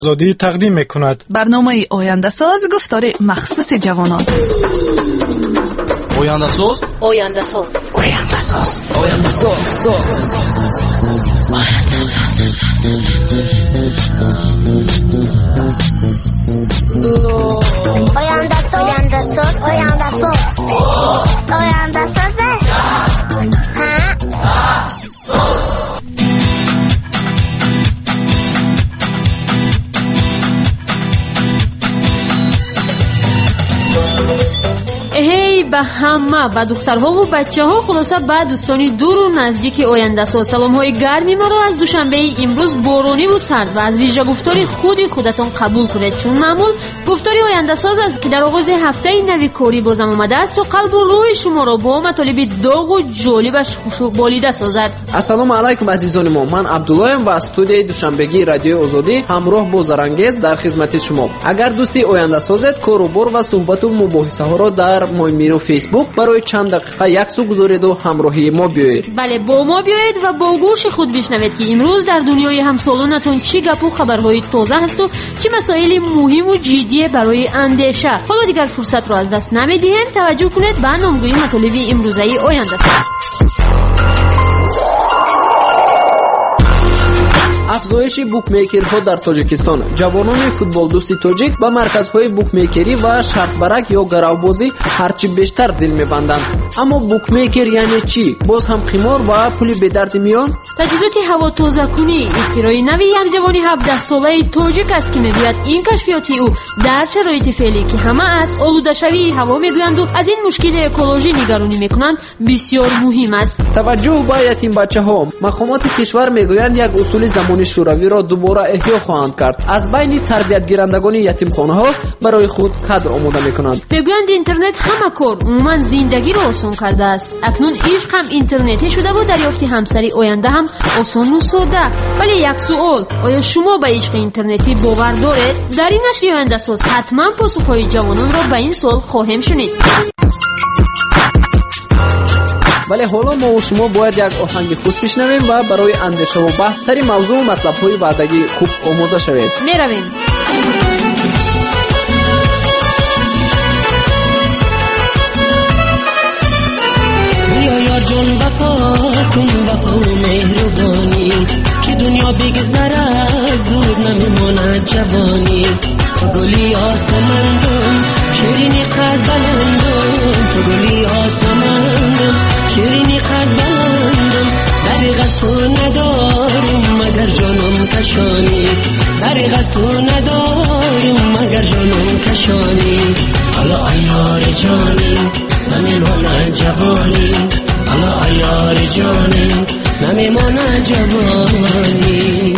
آزادی تقدیم می‌کند. برنامه آینده ساز گفتار مخصوص جوانان. آینده ساز، آینده ساز، آینده ساز، آینده ساز، آینده ساز، آینده ساز، آینده ساز، آینده ساز. هی به همه، به دخترها و بچه ها، خلاصه به دوستانی دور و نزدیک آینده ساز سلام های گرمی ما را از دوشنبه امروز بارونی و سرد و از ویژه گفتاری خودتان قبول کنید، چون معمول گفتاری آینده ساز است که در آغاز هفته نوی کاری بازم آمده است تا قلب و روح شما را با مطالب داغ و جالبش خوشو بالیده سازد. السلام علیکم عزیزان ما، من عبدالله ام و از استودیوی دوشنبگی رادیو آزادی همراه با زرانگیز در خدمت شما. اگر دوستی آینده سازید، کار و بار و صحبت و مباحثه ها را در مایمیرو فیسبوک برای چند دقیقه یک سو گذارید و همراهی ما بیایید. بله، با ما بیایید و با گوش خود بشنوید که امروز در دنیای همسالانتون چی گپ و خبرهای تازه هست و چه مسائل مهم و جدی برای اندیشه. حالا دیگر فرصت را از دست نمیدیم، توجه کنید به نامگویی مطالب امروزه آینده ساز. افزایش بوکمیکرها در تاجیکستان. جوانان فوتبال دوستی تاجیک با مرکزهای بوکمیکری و شرط برک یا گروبازی هرچی بیشتر دل می‌بندند. اما بوکمیکر یعنی چی؟ باز هم قمار و پول به درد میان؟ تجهیزات هوا تازه کنی اختراع نوی یک جوان 17 ساله تاجیک است که میگوید این کشفیات او در شرایط فعلی که همه از آلوده شوی هوا میگویند و از این مشکل اکولوژی نگرانی میکنند بسیار مهم است. توجه به یتیم بچه‌ها. مقامات کشور میگویند یک اصول زمانی شوروی را دوباره احیا خواهند کرد. از بین تربیت گیرندگان یتیمخانه‌ها برای خود کادر آماده میکنند. میگویند اینترنت همه کار عموما زندگی را آسان کرده است. اکنون عشق هم اینترنتی شده و دریافت همسری آینده هم آسان و ساده. ولی یک سوال، آیا شما به عشق اینترنتی باور دارید؟ در این نشر آینده ساز حتما پاسخهای جوانان را به این سوال خواهیم شنید. ولی حالا ما و شما باید یک آهنگ خوش بشنویم و برای اندیشه و بحث سری موضوع و مطلب‌های بعدی خوب آماده شوید. میرویم. بیا یار جان وفا کن، وفا و مهربانی، که دنیا بگذره زود نمیماند جوانی. تو گلی آسمندم شیرینی قد بلندم، تو گلی آسمندم شیرینی قد بلندم. دریغ از تو ندارم مگر جانم کشانی، دریغ از تو ندارم مگر جانم کشانی. حالا ایار جانی نمیماند جوانی، حالا ایار جانی نمیماند جوانی.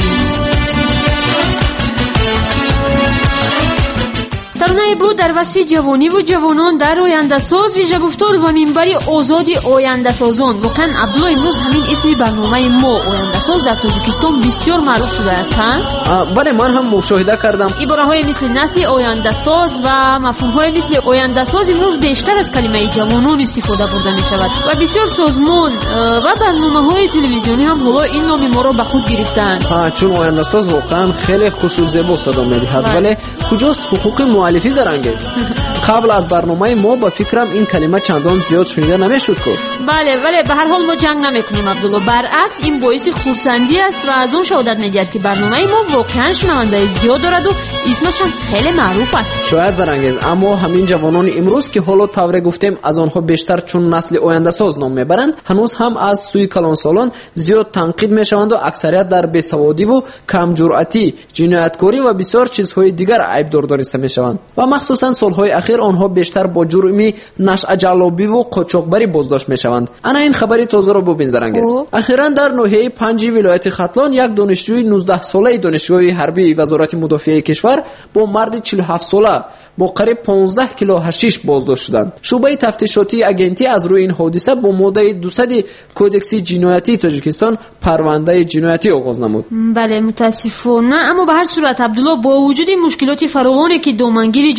ترانه بود در وصف جوانی و جوانان در آینده ساز ویژه گفتار و منبری آزادی آینده سازان. واقعا عبدالله امروز همین اسم برنامه ما آینده ساز در تاجیکستان بسیار معروف شده است. بله، من هم مشاهده کردم. عباره‌های مثل نسل آینده ساز و مفهوم‌های مثل آینده ساز امروز بیشتر از کلمه جوانان استفاده برده می‌شود و بسیار سازمان و برنامه‌های تلویزیونی هم حالا این نام ما را به خود گرفتند. چون آینده ساز واقعا خیلی خوش و زیبا صدا می‌دهد. ولی کجاست حقوق مؤلفی زرانگیز؟ قبل از برنامه ما با فکرم این کلمه چندان زیاد شنیده نمیشد که. بله، ولی به هر حال ما جنگ نمیکنیم عبدالله، برعکس این باعث خرسندی است و از اون شهادت میدهد که برنامه ما واقعا شنونده زیاد دارد و اسمش هم خیلی معروف است. شاید زرانگیز، اما همین جوانان امروز که حالا طوری گفتیم از آنها بیشتر چون نسل آینده ساز نام میبرند، هنوز هم از سوی کلانسالان زیاد تنقید میشوند و اکثریت در بی‌سوادی و کم جرأتی، جنایتکاری و بسیار چیزهای دیگر عیبدار دانسته میشوند و مخصوصا سالهای اخیر آنها بیشتر با جرمی نشأه جلابی و قاچاقبری بازداشت میشوند. انا این خبری تازه را ببین زرانگیز. اخیراً در ناحیه 5 ولایت ختلان یک دانشجوی 19 ساله دانشگاه حربی وزارت مدافعه کشور با مرد 47 ساله با قریب 15 کیلو حشیش بازداشت شدند. شعبه تفتیشاتی اگنتی از روی این حادثه با ماده 200 کودکس جنایتی تاجیکستان پرونده جنایتی آغاز نمود. بله متاسفانه، اما به هر صورت عبدالله با وجود این مشکلات فراوانی که دامنگیر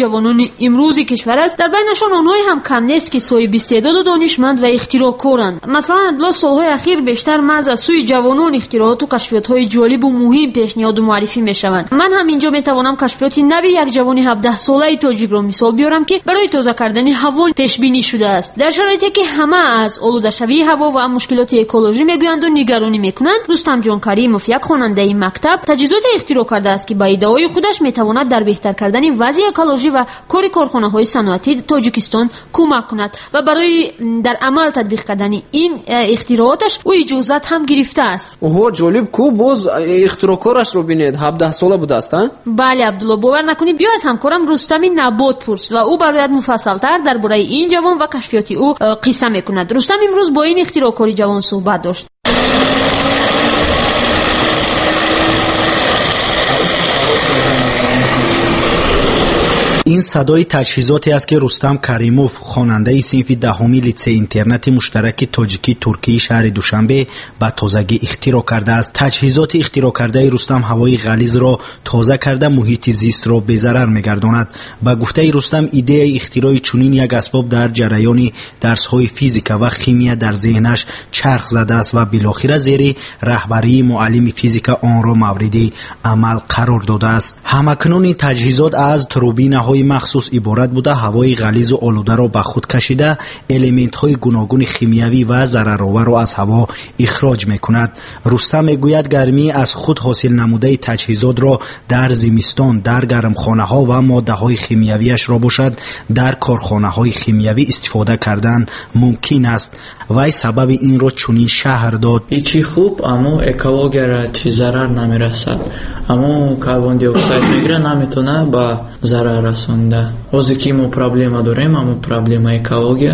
جوانان امروزی کشور است. در بینشان آنهایی هم کم نیست که صاحب استعداد و دانشمند و اختراعکارند. مثلا در سالهای اخیر بیشتر محض از سوی جوانان اختراعات و کشفیات‌های جالب و مهم پیشنهاد و معرفی می‌شوند. من هم اینجا می‌توانم کشفیات نوی یک جوان 17 ساله تاجیک را مثال بیارم که برای تازه کردن هوا پیش بینی شده است. در شرایطی که همه از آلوده‌شوی هوا و مشکلات اکولوژی میگویند و نگرانی میکنند، رستم جان کریموف یک خواننده مکتب تجهیزات اختراع کرده است که با ایده‌های خودش میتواند در بهتر کردن وضع اکولوژی و کار کارخانه‌های صنعتی تاجیکستان کمک کند و برای در عمل تطبیق کردن این اختراعاتش او اجازت هم گرفته است. اوه جالب کو باز اختراعکارش رو ببینید 17 ساله بوده است. بله عبدالله، باور نکنی بیا از همکارم رستم نبات پرس و او برایت مفصل‌تر درباره این جوان و کشفیات او قصه میکند. رستم امروز با این اختراعکاری جوان صحبت داشت. این صدای تجهیزاتی است که رستم کریموف خواننده صنف دهمی لیسه اینترنت مشترک تاجیکی ترکیه شهر دوشنبه با تازگی اختراع کرده است. تجهیزات اختراع کرده رستم هوای غلیظ را تازه کرده محیط زیست را به ضرر می‌گرداند. با گفته رستم ایده اختراع چنین یک اسباب در جریان درس‌های فیزیک و شیمی در ذهنش چرخ زده است و بالاخره زیر رهبری معلم فیزیک آن را مورد عمل قرار داده است. همکنون این تجهیزات از توربین‌های مخصوص عبارت بوده هوای غلیظ و آلوده را به خود کشیده الیمنت‌های گوناگون شیمیایی و ضررآور را از هوا اخراج می‌کند. رستم میگوید گرمی از خود حاصل نموده تجهیزات را در زمستان در گرمخانه‌ها و ماده‌های شیمیایی‌اش را باشد در کارخانه‌های شیمیایی استفاده کردن ممکن است. وای سبب این را چنین شهر داد: هیچی خوب اما اکولوژی را چی ضرر نمی‌رسد، اما کربن دی اکساید میگیره نمیتونه با ضرر رسونده. حاضر که ما پرابلم داریم، اما پرابلم اکولوژی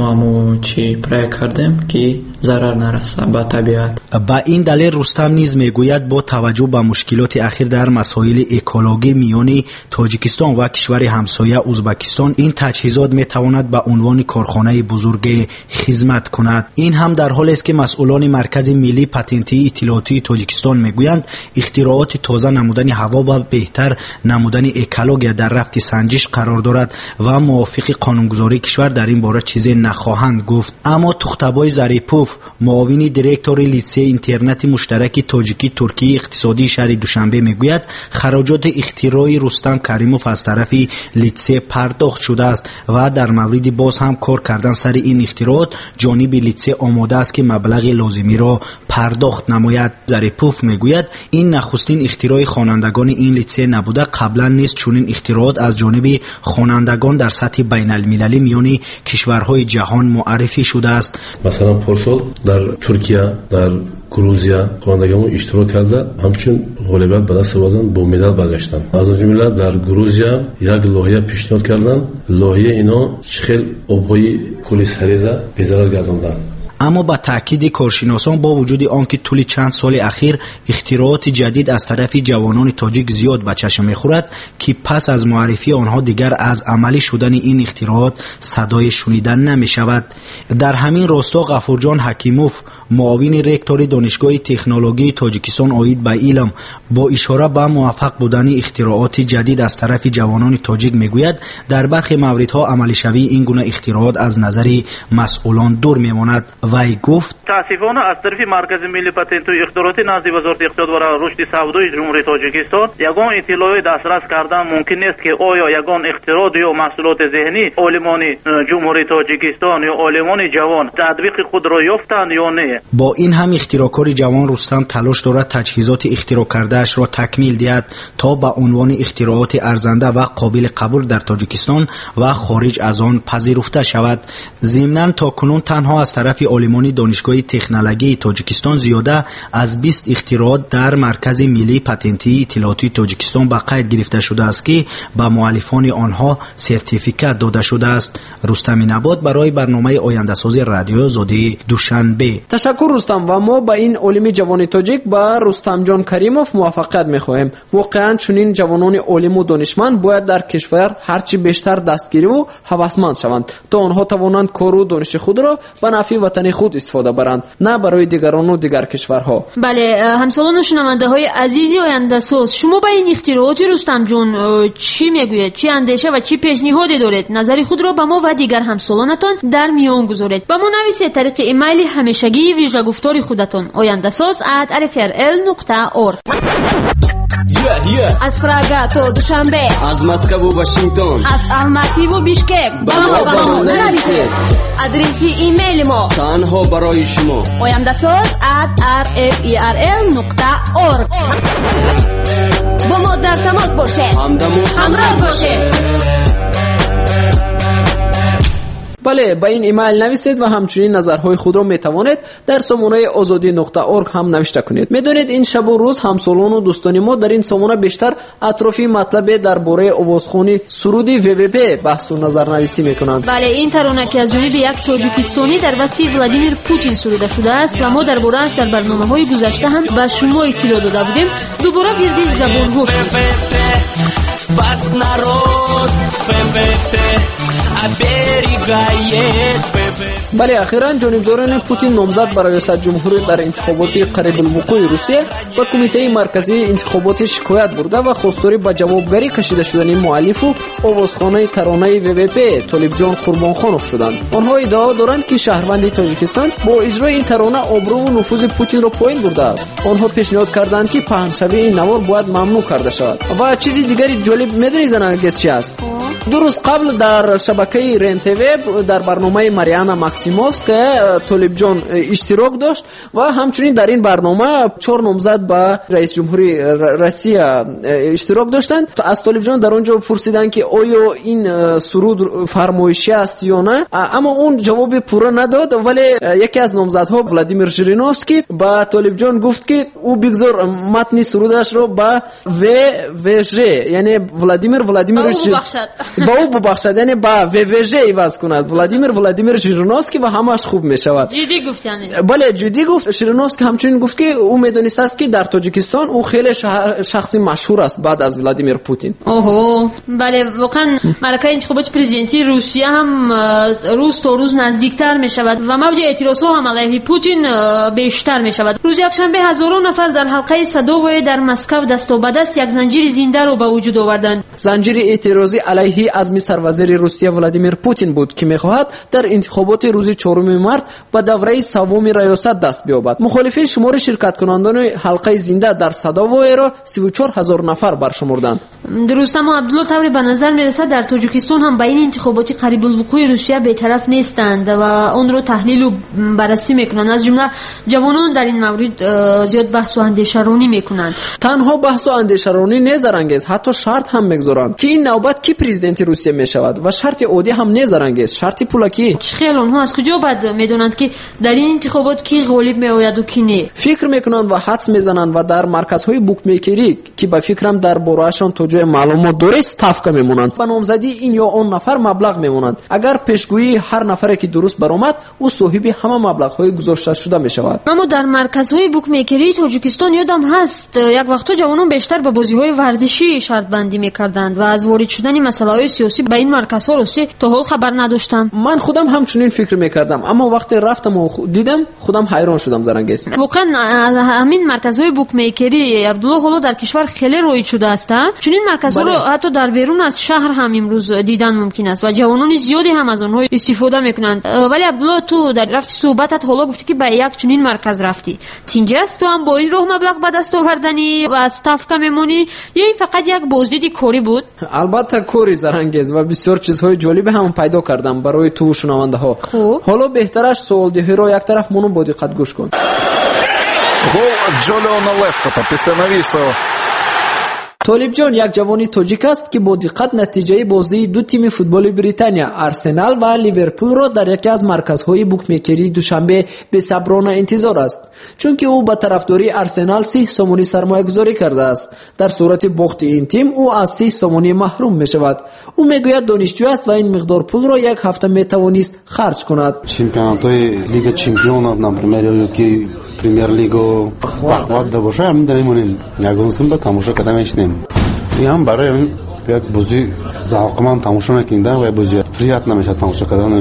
ما چی پرای کردیم که ضرر نرسه به طبیعت. با این دلیل رستم نیز میگوید با توجه به مشکلات اخیر در مسائل اکولوژی میان تاجیکستان و کشور همسایه ازبکستان این تجهیزات میتواند به عنوان کارخانه بزرگ خدمت کند. این هم در حالی است که مسئولان مرکز ملی پتنتی اطلاعاتی تاجیکستان میگویند اختراعات تازه نمودن هوا و بهتر نمودن اکولوژی در رفت سنجش قرار دارد و موافق قانونگذاری کشور در این باره چیزی نخواهند گفت. اما تختبای ظریفوف معاون دیرکتور لیسه اینترنت مشترک تاجیکی ترکیه اقتصادی شهر دوشنبه میگوید خراجات اختراع رستم کریموف از طرف لیسه پرداخت شده است و در مورد باز هم کار کردن سر این اختراعات جانب لیسه آماده است که مبلغ لازمی را پرداخت نماید. ظریفوف میگوید این نخستین اختراع خوانندگان این لیسه نبوده، قبلا نیز چنین اختراعات از جانب خوانندگان در سطح بین المللی میان کشورهای جهان معرفی شده است. مثلا پارسال در ترکیه، در گروزیا خوانندگان اشتراک کرده، همچنین غالبیت به دست آوردن، با مدال برگشتن. از اون جمله در گروزیا یک لایحه پیشنهاد کردن، لایحه اینا خیلی آبهای کلی سریزه به ضرر گرداندن. اما با تاکید کارشناسان با وجود آنکه طول چند سال اخیر اختراعات جدید از طرف جوانان تاجیک زیاد به چشم می‌خورد که پس از معرفی آنها دیگر از عملی شدن این اختراعات صدای شنیدن نمی‌شود. در همین راستا غفورجان حکیموف معاون رکتور دانشگاه تکنولوژی تاجیکستان عاید به علم با اشاره به موفق بودن اختراعات جدید از طرف جوانان تاجیک میگوید در برخی موردها عملی شوی این گونه اختراعات از نظر مسئولان دور میماند. وی گفت تاسفانه از طرف مرکز ملی پتنت و اختراعات نزد وزارت اقتصاد و رشد سودای جمهوری تاجیکستان یگان اطلاعی دسترس کردن ممکن است که آیا یگان اختراع یا محصولات ذهنی عالمان جمهوری تاجیکستان یا عالمان جوان تطبیق خود را یافتند یا نه. با این هم اختراعکار جوان رستم تلاش دارد تجهیزات اختراع کرده‌اش را تکمیل دهد تا به عنوان اختراعات ارزنده و قابل قبول در تاجیکستان و خارج از آن پذیرفته شود. ضمناً تاکنون تنها از طرف عالمان دانشگاه تکنولوژی تاجیکستان زیاده از 20 اختراعات در مرکز ملی پتنتی اطلاعاتی تاجیکستان به قید گرفته شده است که به مؤلفان آنها سرتیفیکات داده شده است. رستم نبات برای برنامه آینده سازی رادیو زاده دوشنبه. تشکر رستم و ما با این عالم جوان تاجیک با رستم جان کریموف موفقیت می‌خواهیم. واقعا چنین جوانان عالم و دانشمند باید در کشور هرچی بیشتر دستگیری و هوسمند شوند تا آنها توانند کار و دانش خود را به نفع وطن وطن خود استفاده برند، نه برای دیگران و دیگر کشورها. بله، همسالان و شنونده های عزیزی آینده ساز، شما با این اختراعات رستم جون چی میگوید؟ چی اندیشه و چی پیشنهادی دارید؟ نظر خود را به ما و دیگر همسالانتان در میان گذارید. با ما نویسید طریق ایمیل همیشگی ویژه گفتار خودتان oyandasaz@rfrl.org. از پراگ تا دوشنبه، از مسکو و واشنگتن، از الماتی و بیشکک با ما نویسید. آدرس ایمیل ما تنها برای شما oyandasaz@rfrl.org. با ما در تماس باشه، همراه باشه. بله، با این ایمیل نویسید و همچنین نظرهای خود را میتوانید در سامانه azadi.org هم نوشته کنید. میدونید این شب و روز همسالان و دوستان ما در این سامانه بیشتر اطرافی مطلب درباره آوازخوانی سرودی WWP بحث و نظرنویسی میکنند. بله، این ترانه که از جانب یک تاجیکستانی در وصف ولادیمیر پوتین سروده شده است و ما درباره‌اش در برنامه‌های گذشته هم به شما اطلاع داده بودیم. دوباره گردی زبان‌ها Спас народ, ПВП, оберегает ПВП. بله، اخیراً جانبداران پوتین نامزد برای ریاست جمهوری در انتخابات قریب الوقوع روسیه با کمیته مرکزی انتخابات شکایت برده و خواستاری به جوابگری کشیده شدن مؤلف و آوازخوان ترانه WWP طالب جان قربانخانوف شدند. آنها ادعا دارند که شهروند تاجیکستان با اجرای این ترانه آبرو و نفوذ پوتین را پایین برده است. آنها پیشنهاد کردند که پهنشوی این نوار باید ممنوع کرده شود. و چیزی دیگری جالب میدونی زنانگیز چی است؟ دو روز قبل در شبکه رن تیوی در برنامه ماریانا ماکسیموفسکا طالب جان اشتراک داشت و همچنین در این برنامه 4 نامزد به رئیس جمهوری روسیه اشتراک داشتند. از طالب جان در اونجا پرسیدند که آیا این سرود فرمایشی است یا نه، اما اون جواب پورا نداد. ولی یکی از نامزدها ولادیمیر ژیرینوفسکی با طالب جان گفت که او بگذار متن سرودش رو با WWJ، یعنی ولادیمیر با او ببخشد، یعنی با WWJ عوض کند، ولادیمیر ژیرینوفسکی و همش خوب می شود. جدی گفت یعنی؟ بله، جدی گفت. ژیرینوفسکی همچنین گفت که او میدونسته است که در تاجیکستان او خیلی شخصی مشهور است بعد از ولادیمیر پوتین. اوه، بله، واقعا معرکه انتخابات پرزیدنتی روسیه هم روز تا روز نزدیکتر می شود و موج اعتراضها هم علیه پوتین بیشتر می شود. روز یکشنبه هزاران نفر در حلقه صداوی در مسکو دست به دست یک زنجیر زنده را به وجود آوردند. زنجیر اعتراضی علیه عزم سروزیر روسیه ولادیمیر پوتین بود که می‌خواهد در انتخابات روز 4 مارس به دوره سوم ریاست دست بیابد. مخالفین شمار شرکت کنندگان حلقه زنده در صداوی را 34000 نفر برشمردند. درست، اما عبدالله طوری به نظر میرسد در تاجیکستان هم به این انتخابات قریب الوقوع روسیه بی‌طرف نیستند و آن را تحلیل و بررسی میکنند. از جمله جوانان در این مورد زیاد بحث و اندیشه‌رانی میکنند. تنها بحث و اندیشه‌رانی نیزرانگیز، حتی شرط هم میگذارند که این نوبت کی پرزیدنت روسیه میشود و شرط عادی هم نیزرانگیز، شرط پولاکی. خیلی آنها از کجا بعد میدونند که در این انتخابات کی غالب میآید و کی نه؟ فکر میکنند و حدس میزنند و در مرکزهای بوکمیکری که به فکرم در برایشان تو جای معلومات درست تفکه میمونند. با نامزدی این یا آن نفر مبلغ میمونند. اگر پیشگویی هر نفری که درست برآمد او صاحب همه مبلغ‌های گذاشته شده میشود. اما در مرکزهای بوکمیکری تاجیکستان یادم هست یک وقتا جوانان بیشتر به بازی‌های ورزشی شرط بندی میکردند و از وارد شدن مسائل سیاسی به این مرکزها راستی تا حال خبر نداشتم. من خودم همچنین فکر میکردم، اما وقتی رفتم و دیدم خودم حیران شدم زرنگیز. واقعا همین مرکزهای بوکمیکری عبدالله حالا در کشور خیلی رایج شده است. چون این مرکزها رو حتی در بیرون از شهر هم امروز دیدن ممکن است و جوانان زیادی هم از آنها استفاده میکنند. ولی عبدالله تو در رفت صحبتت حالا گفتی که به یک چنین مرکز رفتی، تینجاست تو هم با این راه مبلغ به دست آوردنی و از تفکه میمونی یا فقط یک بازدید کاری بود؟ البته کاری زرنگیز و بسیار چیزهای جالب هم پیدا کردم برای تو شنونده ها. حالا بهترش سوال دهی رو یک طرف مونو با دقت گوش кон. Гол Джолиона Лескота після навісу. طالب جان یک جوانی تاجیک است که با دقت نتیجه بازی دو تیم فوتبال بریتانیا آرسنال و لیورپول را در یکی از مرکزهای بوکمیکری دوشنبه به صبرانه انتظار است، چون که او با طرفداری آرسنال 30 سومونی سرمایه گذاری کرده است. در صورت باخت این تیم او از 30 سومونی محروم می شود. او میگوید دانشجو است و این مقدار پول را یک هفته می توانست خرج کند. چمپیونات‌های لیگ چمپیونات например که پریمیر لیگو وقت باشه همین داریم یگانسیم با تماشا کردنش نیم. این هم برای یک بازی ذوقمند تماشا نکردن و بازی فریات نمیشه تماشا کردنش.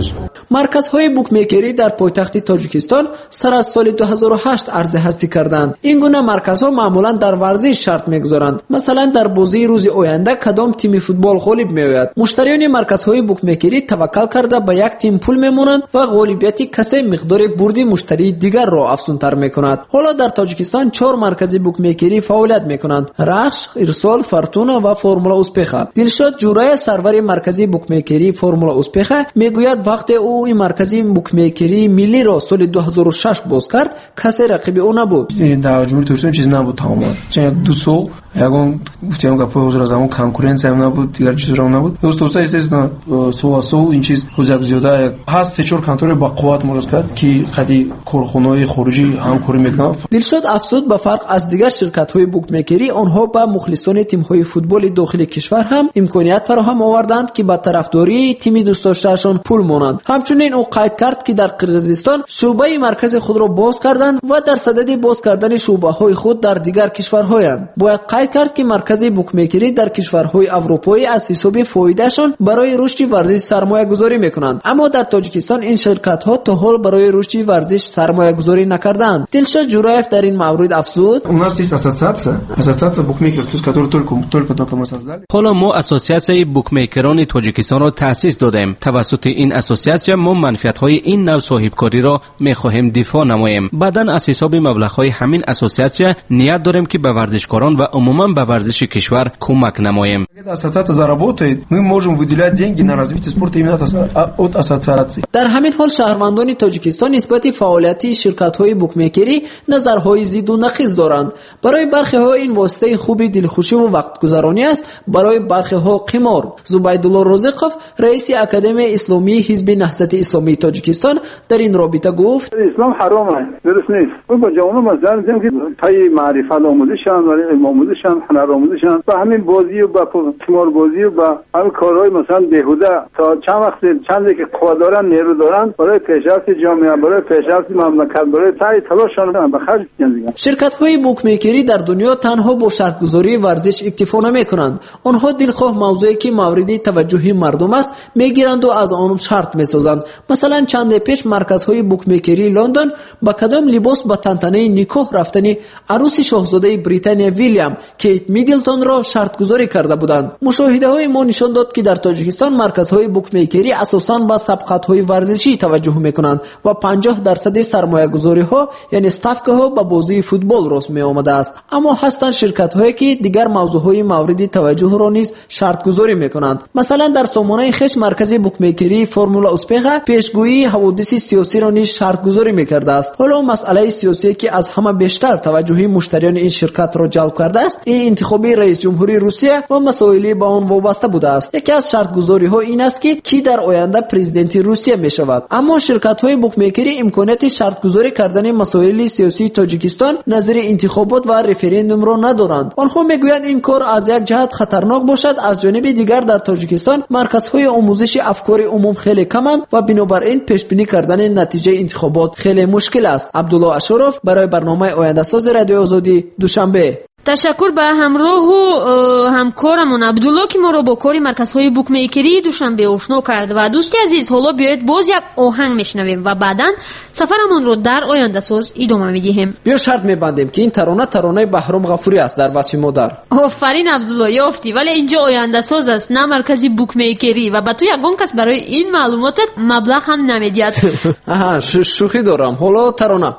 марказҳои букмекерӣ дар пойтахти тоҷикистон сар аз соли 2008 арзӣ ҳастӣ карданд. ин гуна марказҳо маъмулан дар варзиш шарт мегузоранд. масалан дар бозии рӯзи оянда кадом тими футбол ғолиб меояд. муштариёни марказҳои букмекерӣ таваккал карда ба як тим пул мемонанд ва ғолибияти касе миқдори бурди муштарии дигарро афзунтар мекунад. ҳоло дар тоҷикистон 4 маркази букмекерӣ фаъолият мекунанд: рахш, ирсол, фортуна ва формула успеха. дилшод ҷураев, сарвари маркази букмекерӣ формула успеха, мегӯяд вақте ӯ ин маркази букмекерии миллиро соли 2006 боз кард, касе рақиби ӯ набуд. дар ҷумҳури тоҷикистон чиз набуд тамоман. чун 2 сол ягон гуфтем гапои ҳозир аз ҳамон конкуренсия набуд, дигар чизро набуд. доста естественно сол аз сол ин чиз ҳоз як зиёда ҳаст 3-4 контори ба қувват мурос кард ки қади корхонаҳои хориҷӣ ҳамкорӣ мекунанд. дилшод афзуд ба фарқ аз дигар ширкатҳои букмекерӣ онҳо ба мухлисони тимҳои футболи дохили кишвар ҳам имконият фароҳам оварданд ки ба тарафдории тими дӯстдоштаашон пул монанд. ҳамчунин ӯ қайд кард ки дар қирғизистон шуъбаи маркази худро боз карданд ва дар садади боз кардани шуъбаҳои худ дар дигар кишварҳоянд. бояд қайд кард ки маркази букмекерӣ дар кишварҳои аврупоӣ аз ҳисоби фоидаашон барои рушди варзиш сармоягузорӣ мекунанд, аммо дар тоҷикистон ин ширкатҳо то ҳол барои рушди варзиш сармоягузорӣ накардаанд. дилшод ҷураев дар ин маврид афзуд: у нас есть ассоциация букмекеров, которую только мы создали. ҳоло мо ассоциатсияи букмекерони тоҷикистонро таъсис додем. тавассути ин ассоциатсия мо манфиатҳои ин навъ соҳибкориро мехоҳем дифоъ намоем. баъдан аз ҳисоби маблағҳои ҳамин ассоциатсия ният дорем ки ба варзишкорон ва умуман ба варзиши кишвар кӯмак намоем. Ассоциация заработает, мы можем выделять деньги на развитие спорта именно от ассоциации. дар ҳамин ҳол шаҳрвандони тоҷикистон нисбати фаъолияти ширкатҳои букмекерӣ назарҳои зидду нақиз доранд. барои бархеҳо ин воситаи хуби дилхушиву вақтгузаронӣ аст, барои бархеҳо қимор. зубайдулло розиқов, раиси академияи исломии ҳизби наҳзати исломии тоҷикистон, дар ин робита гуфт: ислом ҳаром аст, дуруст нест. ба ҷавонон маслиҳат медиҳем ки паи маърифат омӯзишанд, вале илм омӯзишанд, ҳунар омӯзишанд, ба ҳамин бозию ба қиморбозию ба ҳамин корҳои масалан беҳуда то чанд вақте чанде ки қувват доранд, нерӯ доранд, барои пешрафти ҷомеа, барои пешрафти мамлакат, барои саъи талошшон ба харҷ диҳанд. ширкатҳои букмекерӣ дар дунё танҳо бо шартгузории варзиш иктифо намекунанд. онҳо дилхоҳ мавзӯе ки мавриди таваҷҷӯҳи мардум аст мегиранду аз он шарт месозанд. масалан чанде пеш марказҳои букмекерии лондон ба кадом либос ба тантанаи никоҳ рафтани арӯси шоҳзодаи британия Вилliam Кейт Миддлтонро шартгузорӣ карда буданд. мушоҳидаҳои мо нишон дод ки дар тоҷикистон марказҳои букмекерӣ асосан ба сабқатҳои варзишӣ таваҷҷӯҳ мекунанд ва 50% сармоягузориҳо яъне ставкаҳо ба бозии футбол рост меомадааст. аммо ҳастанд ширкатҳое ки дигар мавзӯъҳои мавриди таваҷҷӯҳро низ шартгузорӣ мекунанд. масалан дар сомонаи хеш маркази букмекерии формула успеха пешгӯии ҳаводиси сиёсиро низ шартгузорӣ мекардааст. ҳоло масъалаи сиёсие ки аз ҳама бештар таваҷҷӯҳи муштариёни ин ширкатро ҷалб кардааст, ин интихоби раисҷумҳури Русия ва масоили ба он вобаста будааст. яке аз шартгузориҳо ин аст ки кӣ дар оянда президенти Русия мешавад. аммо ширкатҳои букмекерӣ имконияти шартгузорӣ кардани масоили сиёсии Тоҷикистон назири интихобот ва референдумро надоранд. онҳо мегӯянд ин кор аз як ҷаҳат хатарнок бошад, аз ҷониби дигар дар Тоҷикистон марказҳои омӯзиши афкори умум хеле каманд ва бинобар ин пешбинӣ кардани натиҷаи интихобот хеле мушкил аст. абдулло ашуров барои барномаи Ояндасози Радиои Озодӣ, Душанбе. ташаккур ба ҳамроҳу ҳамкорамон Абдулло ки моро бо кори марказҳои букмекерии Душанбе ошно кард. ва дӯсти азиз, ҳоло биёед боз як оҳанг мешнавем ва баъдан сафарамонро дар Ояндасоз идома медиҳем. биё шарт мебандем ки ин таронаи Баҳром Ғафурӣ аст дар васфи модар. офарин Абдулло, ёфтӣ, вале инҷо Ояндасоз аст, на маркази букмекерӣ ва ба ту ягон кас барои ин маълумотат маблағ ҳам намедиҳад. аҳа, шӯхӣ дорам. ҳоло тарона.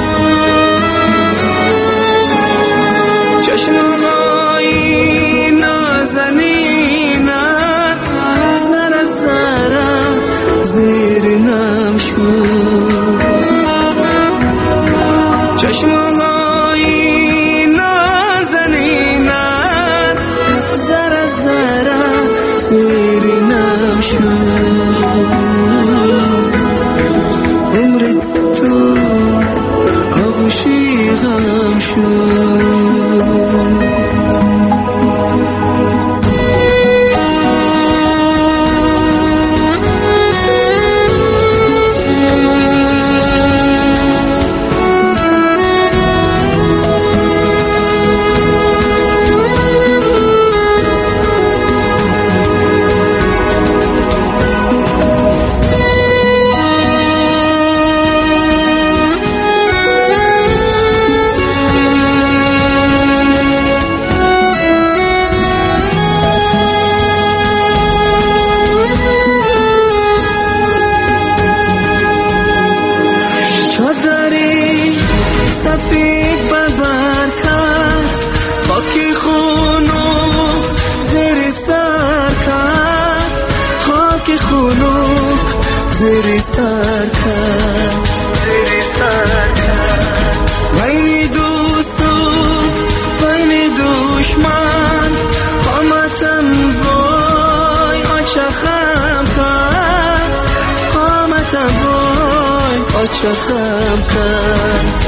چشمهای نازنینت سر سرم زیر نم شد چشمهای نازنینت سر سرم زیر نم شد عمر تو آغوشی غم شد سر کرد بین دوست و بین دشمن قامتم وای آچه خم کرد قامتم وای آچه خم کرد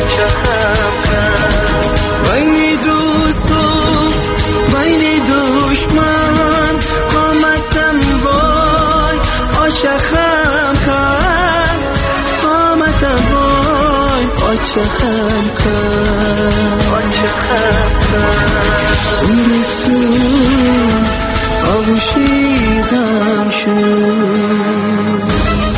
بین دوست و بین دشمن قامتم وای آچه خم کرد قامتم وای آچه خم کرد عمر تو آغوشی غم شد.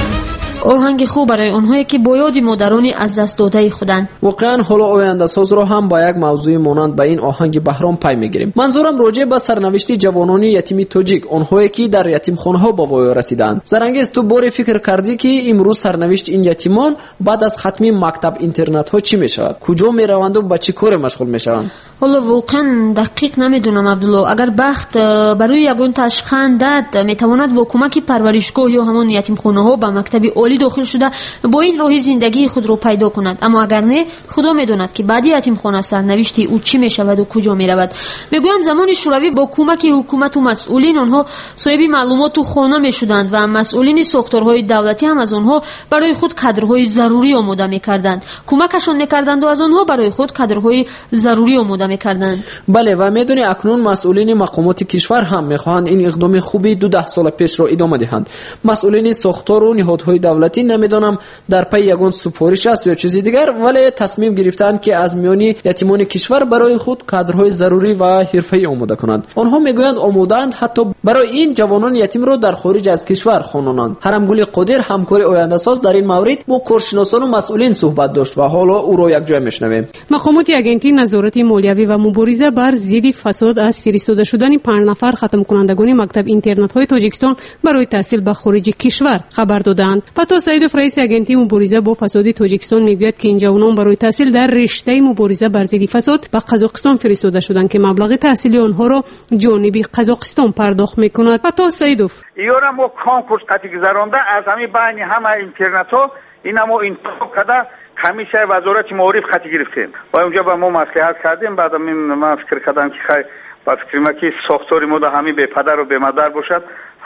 آهنگ خوب برای اونهایی که با یاد مادرانی از دست داده خودند. واقعا حالا آینده ساز را هم با یک موضوع مانند به این آهنگ بهرام پی میگیریم. منظورم راجع به سرنوشت جوانان یتیمی تاجیک، آنهایی که در یتیمخانه ها به وای رسیدند. زرنگیز تو باری فکر کردی که امروز سرنوشت این یتیمان بعد از ختم مکتب اینترنت ها چی میشود؟ کجا میروند و با چه کار مشغول میشوند؟ حالا واقعا دقیق نمیدونم عبدالله. اگر بخت برای یگان تشخیص داد میتواند با کمک پرورشگاه یا همون یتیمخانه ها به مکتب عالی داخل شده با این راه زندگی خود را پیدا کند. اما اگر نه، خدا میداند که بعد یتیمخانه سرنوشت او چی میشود و کجا میرود. میگویند زمان شوروی با کمک حکومت و مسئولین آنها صاحب معلومات و خانه میشدند و مسئولین ساختارهای دولتی هم از آنها برای خود کادرهای ضروری آماده میکردند. کمکشان میکردند و از آنها برای خود کادرهای ضروری آماده میکردند. بله، و میدونی اکنون مسئولین مقامات کشور هم میخواهند این اقدام خوبی 12 سال پیش را ادامه دهند. مسئولین ساختار و نهادهای دولتی نمیدونم در پی یگان سفارش است یا چیزی دیگر، ولی تصمیم گرفتند که از میانی یتیمان کشور برای خود کادرهای ضروری و حرفه‌ای آماده کنند. آنها میگویند آماده‌اند حتی برای این جوانان یتیم را در خارج از کشور خوانانند. حرمگل قادر همکار آینده ساز در این مورد با کارشناسان و مسئولین صحبت داشت و حالا او را یک جای میشنویم. مقامات آگنتی نظارت مالیوی و مبارزه بر ضد فساد از فرستاده شدن 5 نفر ختم کنندگان مکتب اینترنت‌های تاجیکستان برای تحصیل به خارج کشور خبر دادند. پتو سعیدوف رئیس آگنتی مبارزه با فساد تاجیکستان میگوید که این جوانان برای تحصیل در رشته مبارزه بر ضد فساد به قزاقستان فرستاده شدند که مبلغ تحصیلی آنها را جانب قزاقستان پرداخت میکند. پتو سعیدوف یورا ما کانکورس قتی گذرانده از همین بین همه اینترنت‌ها اینمو انتخاب کرده همیشه وزارت معارف خطی گرفتیم و اونجا با ما مصلحت کردیم. بعد من فکر کردم که خیلی با فکر ما که ساختاری ما همین به پدر و به مادر باشد،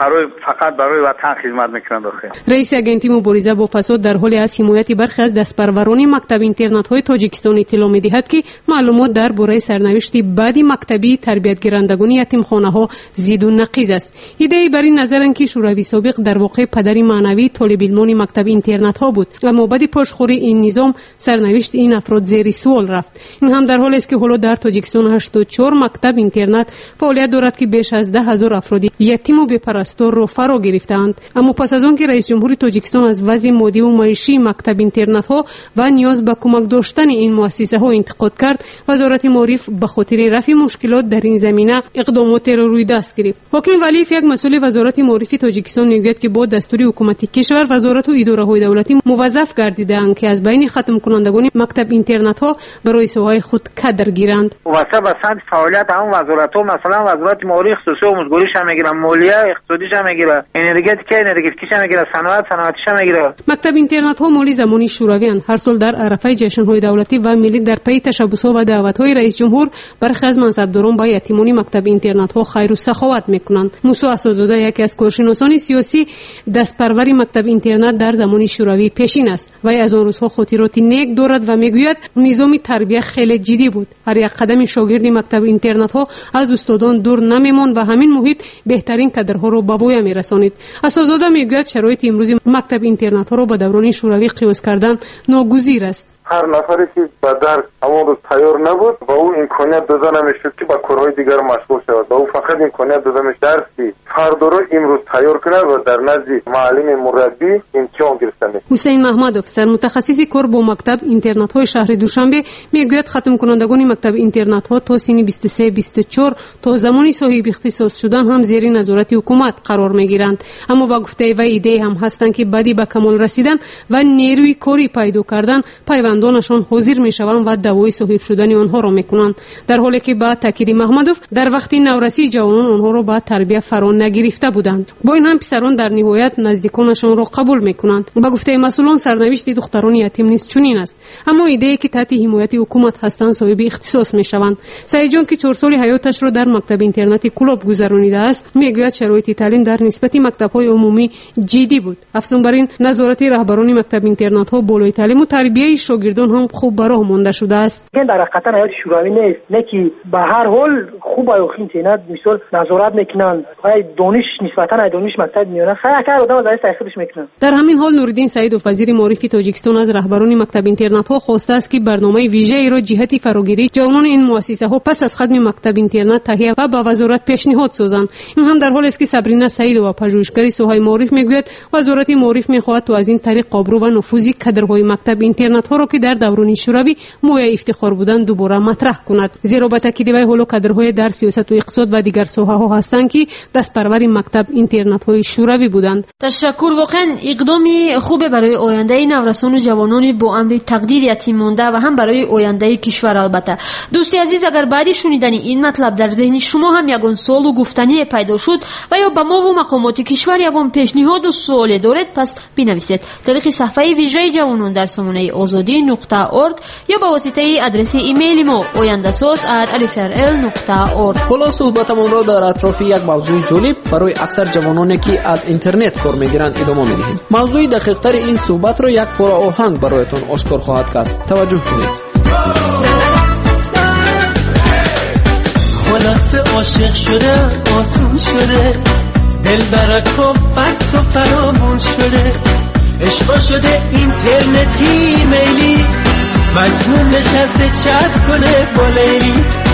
فقط برای وطن خدمت میکنند. رئیس آگنتی مبارزه با فساد در حال از حمایت برخی از دستپروران مکتب اینترنت‌های تاجیکستان اطلاع می‌دهد که معلومات درباره سرنوشت بعد مکتبی تربیت گیرندگان یتیمخانه‌ها زید و نقیض است. ایده بر این نظرند که شوروی سابق در واقع پدر معنوی طالب علمان مکتب اینترنت‌ها بود، اما بعد پاشخوری این نظام سرنوشت این افراد زیر سوال رفت. این هم در حالی است که حالا در تاجیکستان 84 مکتب اینترنت فعالیت دارد که بیش از 10,000 افراد یتیم و بی‌پرستار را فرا گرفتند. اما پس از آن که رئیس جمهور تاجیکستان از وضع مادی و معیشی مکتب اینترنت ها و نیاز به کمک داشتن این مؤسسه ها انتقاد کرد، وزارت معارف به خاطر رفع مشکلات در این زمینه اقدامات را روی دست گرفت. حاکم ولیف یک مسئول وزارت معارف تاجیکستان میگوید که با دستور حکومتی کشور وزارت و اداره های دولتی موظف گردیدند که از بین ختم کنندگان مکتب اینترنت ها برای سوهای خود کادر گیرند. واسه بسنت فعالیت هم وزارت ها، مثلا وزارت معارف خصوصی آموزگاریش هم میگیره، مالیه اقتصادیش هم میگیره، انرژتیکیش هم میگیره، صنعتیش هم میگیره. مکتب اینترنت ها مالی زمانی شوروی اند. هر سال در عرفه جشن های دولتی و ملی در پی تشبث ها و دعوت های رئیس جمهور برخی از منصبداران با یتیمان مکتب اینترنت ها خیر و سخاوت میکنند. موسی اساس‌زاده یکی از کارشناسان سیاسی دستپروری مکتب اینترنت در زمان شوروی پیشین است و از آن روزها خاطراتی نیک دارد و میگوید نظام تربیت خیلی جدی بود. هر یک قدم شاگرد مکتب اینترنت ها از استادان دور نمیماند و همین محیط بهترین کادرها را به وای میرسانید. اساس‌زاده میگوید شرایط امروزی مکتب اینترنت ها را با دوران شوروی قیاس کردن ناگزیر است. هر نفری که به درس همون روز تیار نبود و او امکانیت داده نمیشد که با کارهای دیگر مشغول شود و او فقط امکانیت داده میشد درسی فردا رو امروز تیار کنه و در نزد معلم مربی امتحان گرفتن. حسین محمدوف سرمتخصص کار با مکتب اینترنت های شهر دوشنبه میگوید ختم کنندگان مکتب اینترنت ها تا سن 23-24 تا زمان صاحب اختصاص شدن هم زیر نظارت حکومت قرار میگیرند. اما با گفته و ایده هم هستند که بعدی به کمال رسیدن و نیروی کاری پیدا کردن پیوند فرزندانشان حاضر میشوند و دوای صاحب شدن آنها را میکنند، در حالی که با تاکید محمدوف در وقت نورسی جوانان آنها را با تربیت فرا نگرفته بودند. با این هم پسران در نهایت نزدیکانشان را قبول میکنند. با گفته مسئولان سرنوشت دختران یتیم نیز چنین است، اما ایده که تحت حمایت حکومت هستند صاحب اختصاص میشوند. سعید جان که 4 سال حیاتش را در مکتب اینترنتی کلوب گذرانیده است، میگوید شرایط تعلیم در نسبت مکتب‌های عمومی جدی بود. افزون بر این نظارت رهبران مکتب اینترنت‌ها بالای تعلیم و تربیت شاگردان هم خوب به راه مانده شده است. در حقیقت حیات شوروی نیست، نه که به هر حال خوب آیو اینترنت مثال نظارت میکنن، های دانش نسبتا دانش مکتب میونه خیر آدم از تحقیقش میکنن. در همین حال نوردین سعیدوف وزیر معارف تاجیکستان از رهبران مکتب اینترنت‌ها خواسته است که برنامه ویژه‌ای را جهت فراگیری جوانان این مؤسسه‌ها پس از ختم مکتب اینترنت تهیه و به وزارت پیشنهاد سازند. این هم در حالی است که صبرینا سعیدوف پژوهشگر سوهای معارف میگوید وزارت معارف میخواهد تو از این طریق آبرو و نفوذ کادرهای مکتب اینترنت‌ها را که در دوران شوروی مایه افتخار بودند دوباره مطرح کند، زیرا به تاکید وی هولو کادرهای در سیاست و اقتصاد و دیگر ساحه‌ها هستند که دستپرور مکتب اینترنت‌های شوروی بودند. تشکر، واقعا اقدامی خوبه برای آینده نورسان و جوانان با امر تقدیر یتیم مانده و هم برای آینده کشور. البته دوستی عزیز، اگر بعد شنیدن این مطلب در ذهن شما هم یگان سوال و گفتنی پیدا شد و یا به ما و مقامات کشور یگان پیشنهاد و سوال دارید، پس بنویسید طریق صفحه ویژه جوانان در سامانه azadi.org یا با واسطه آدرس ایمیل ما oyandasaz@alifrl.org. حالا صحبتمون را در اطراف یک موضوع جالب برای اکثر جوانانی که از اینترنت کار میگیرند ادامه میدهیم. موضوع دقیق‌تر این صحبت را یک پاره آهنگ برایتان آشکار خواهد کرد. توجه کنید. خلاصه عاشق شده آسون شده، دل برا کفت و فرامون شده، عشقا شده اینترنتی میلی، مجنون نشسته چت کنه با لیلی،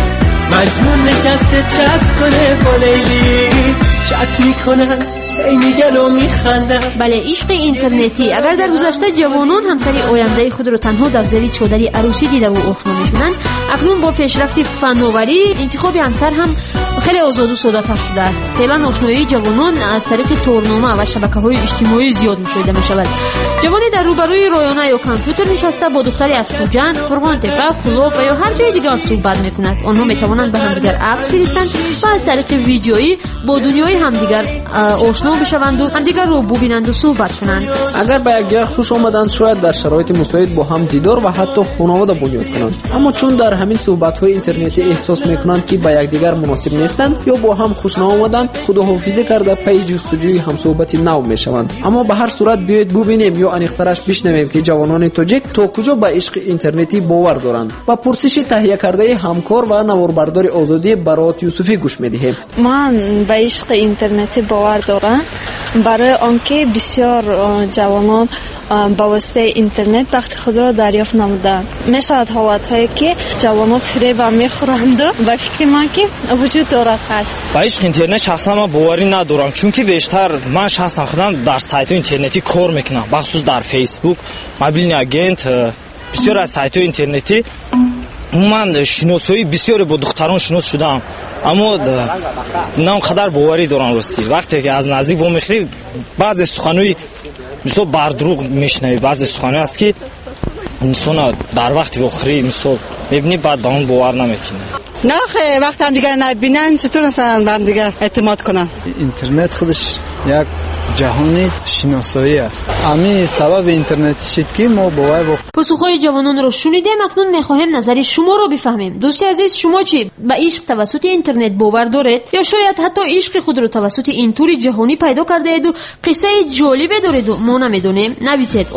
مجنون نشسته چت کنه با لیلی، چت میکنن ای میگن و میخندن. بله، عشق اینترنتی اگر در گذشته جوانان همسری آینده خود را تنها در زیر چادری عروسی دیده و آشنا میشدند، اکنون با پیشرفت فناوری انتخاب همسر هم خیلی آزاد و ساده تر شده است. فعلا آشنایی جوانان از طریق تورنامه و شبکه‌های اجتماعی زیاد مشاهده می‌شود. جوانی در روبروی رایانه یا کامپیوتر نشسته با دختری از کوجان، فرمان تپه، کلوب و یا هر جای دیگر صحبت می‌کند. آنها می‌توانند به همدیگر عکس فرستند و از طریق ویدیویی با دنیای همدیگر آشنا بشوند و همدیگر رو ببینند و صحبت کنند. اگر به یکدیگر خوش آمدند شاید در شرایط مساعد با هم دیدار و حتی خانواده بنیاد کنند، اما چون در همین صحبت‌های اینترنتی احساس می‌کنند که به یکدیگر مناسب نیستند یا با هم خوش نآمدند، خداحافظی کرده پی جستجوی همصحبت نو میشوند. اما به هر صورت بیایید ببینیم یا انیخترش بشنویم که جوانان تاجیک تا کجا به عشق اینترنتی باور دارند. با پرسش تهیه کرده همکار و نواربردار آزادی برات یوسفی گوش می‌دهیم. من به عشق اینترنتی باور دارم، برای آنکه بسیار جوانان با واسطه اینترنت وقت خود را دریافت نمودند. میشود حالت‌هایی که جوانان فریب میخورند و به فکر من که وجود دارد است. با عشق اینترنت شخصا من باوری ندارم، چون که بیشتر من شخصا خودم در سایت اینترنتی کار میکنم، بخصوص در فیسبوک، مبیل اگنت، بسیار از سایت اینترنتی من شناسایی بسیاری با دختران شناس شدم، اما نه قدر باوری دارم. راستی وقتی که از نزدیک و میخری بعضی سخنوی مثلا بر دروغ میشنوی، بعضی سخنوی است که انسان در وقتی آخری مثلا میبینی بعد به اون باور نمیکنه. نه خیلی وقت هم دیگر نبینن چطور مثلا به هم دیگر اعتماد کنن؟ اینترنت خودش یک جهانی شناسایی است. همین سبب اینترنت شد که ما باور پاسخهای جوانان رو شنیدیم. اکنون میخواهیم نظر شما رو بفهمیم. دوستی عزیز، شما چی به عشق توسط اینترنت باور دارید یا شاید حتی عشق خود رو توسط این طور جهانی پیدا کرده اید و قصه جالبی دارید و ما نمیدونیم؟ نویسید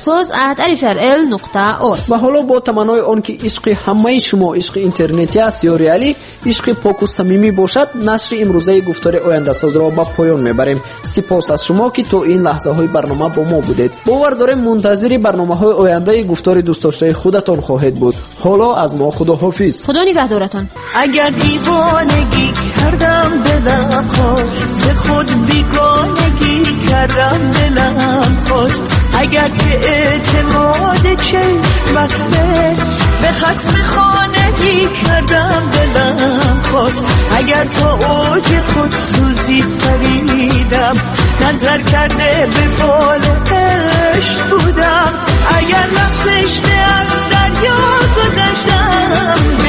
oyandasaz@alifrl.org. و حالا با تمنای آن که عشق همه شما عشق اینترنتی است یا ریالی، عشق پاک و صمیمی باشد، نشر امروزه گفتار آینده‌ساز را به پایان میبریم. سپاس از شما که تو این لحظه های برنامه با ما بودید. باور داریم منتظر برنامه های آینده گفتار دوست داشته خودتان خواهید بود. حالا از ما خداحافظ. خدا نگهدارتان. اگر دیوانگی کردم دلم خواست، ز خود بیگانگی کردم دلم خواست، اگر که اعتماد چشم بسته به خصم خانگی کردم دلم خواست، اگر تا اوج خود سوزی پریدم نظر کرده به بال عشق بودم، اگر اگر رفتشته از دریا گذشتم